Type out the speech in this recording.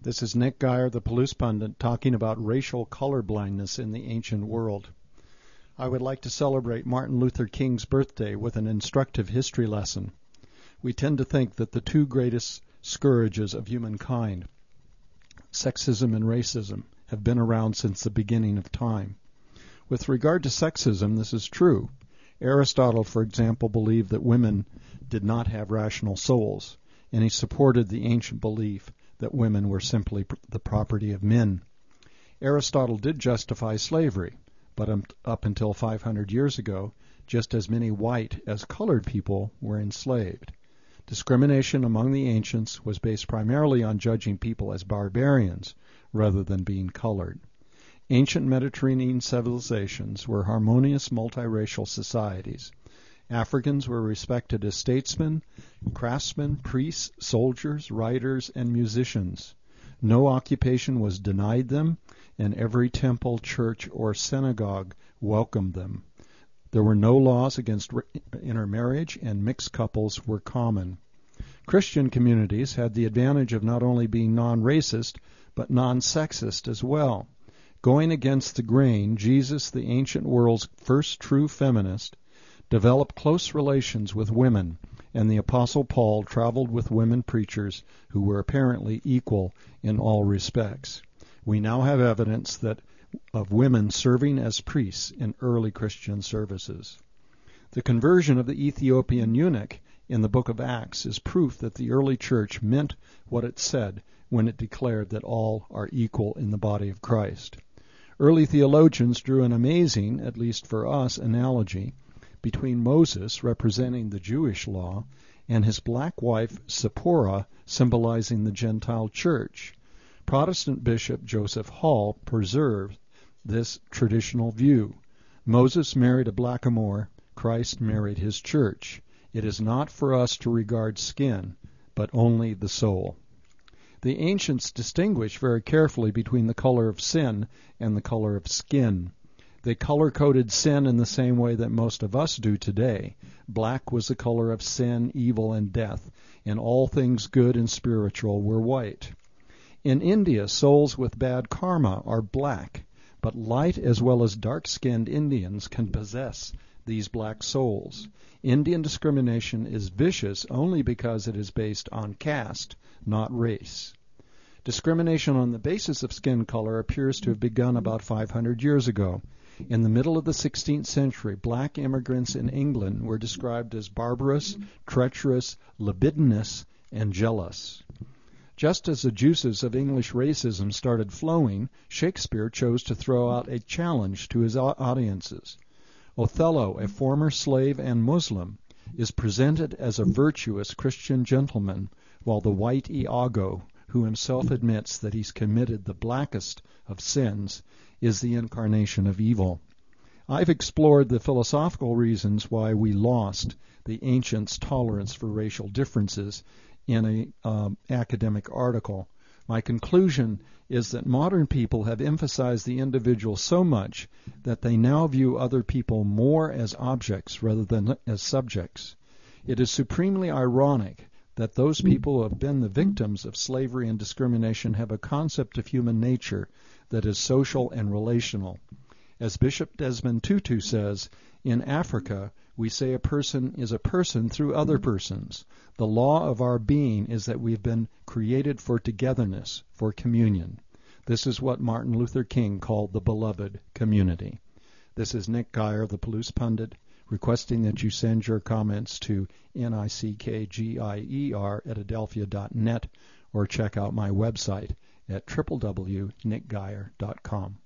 This is Nick Geyer, the Palouse Pundit, talking about racial colorblindness in the ancient world. I would like to celebrate Martin Luther King's birthday with an instructive history lesson. We tend to think that the two greatest scourges of humankind, sexism and racism, have been around since the beginning of time. With regard to sexism, this is true. Aristotle, for example, believed that women did not have rational souls, and he supported the ancient belief that women were simply the property of men. Aristotle did justify slavery, but up until 500 years ago, just as many white as colored people were enslaved. Discrimination among the ancients was based primarily on judging people as barbarians rather than being colored. Ancient Mediterranean civilizations were harmonious multiracial societies. Africans were respected as statesmen, craftsmen, priests, soldiers, writers, and musicians. No occupation was denied them, and every temple, church, or synagogue welcomed them. There were no laws against intermarriage, and mixed couples were common. Christian communities had the advantage of not only being non-racist, but non-sexist as well. Going against the grain, Jesus, the ancient world's first true feminist, developed close relations with women, and the Apostle Paul traveled with women preachers who were apparently equal in all respects. We now have evidence of women serving as priests in early Christian services. The conversion of the Ethiopian eunuch in the book of Acts is proof that the early church meant what it said when it declared that all are equal in the body of Christ. Early theologians drew an amazing, at least for us, analogy between Moses, representing the Jewish law, and his black wife, Zipporah, symbolizing the Gentile church. Protestant Bishop Joseph Hall preserved this traditional view. Moses married a blackamoor, Christ married his church. It is not for us to regard skin, but only the soul. The ancients distinguished very carefully between the color of sin and the color of skin. They color-coded sin in the same way that most of us do today. Black was the color of sin, evil, and death, and all things good and spiritual were white. In India, souls with bad karma are black, but light as well as dark-skinned Indians can possess these black souls. Indian discrimination is vicious only because it is based on caste, not race. Discrimination on the basis of skin color appears to have begun about 500 years ago. In the middle of the 16th century, black immigrants in England were described as barbarous, treacherous, libidinous, and jealous. Just as the juices of English racism started flowing, Shakespeare chose to throw out a challenge to his audiences. Othello, a former slave and Muslim, is presented as a virtuous Christian gentleman, while the white Iago, who himself admits that he's committed the blackest of sins, is the incarnation of evil. I've explored the philosophical reasons why we lost the ancients' tolerance for racial differences in an academic article. My conclusion is that modern people have emphasized the individual so much that they now view other people more as objects rather than as subjects. It is supremely ironic that those people who have been the victims of slavery and discrimination have a concept of human nature that is social and relational. As Bishop Desmond Tutu says, in Africa, we say a person is a person through other persons. The law of our being is that we've been created for togetherness, for communion. This is what Martin Luther King called the beloved community. This is Nick Geyer, the Palouse Pundit, requesting that you send your comments to nickgier@adelphia.net or check out my website at www.nickgeyer.com.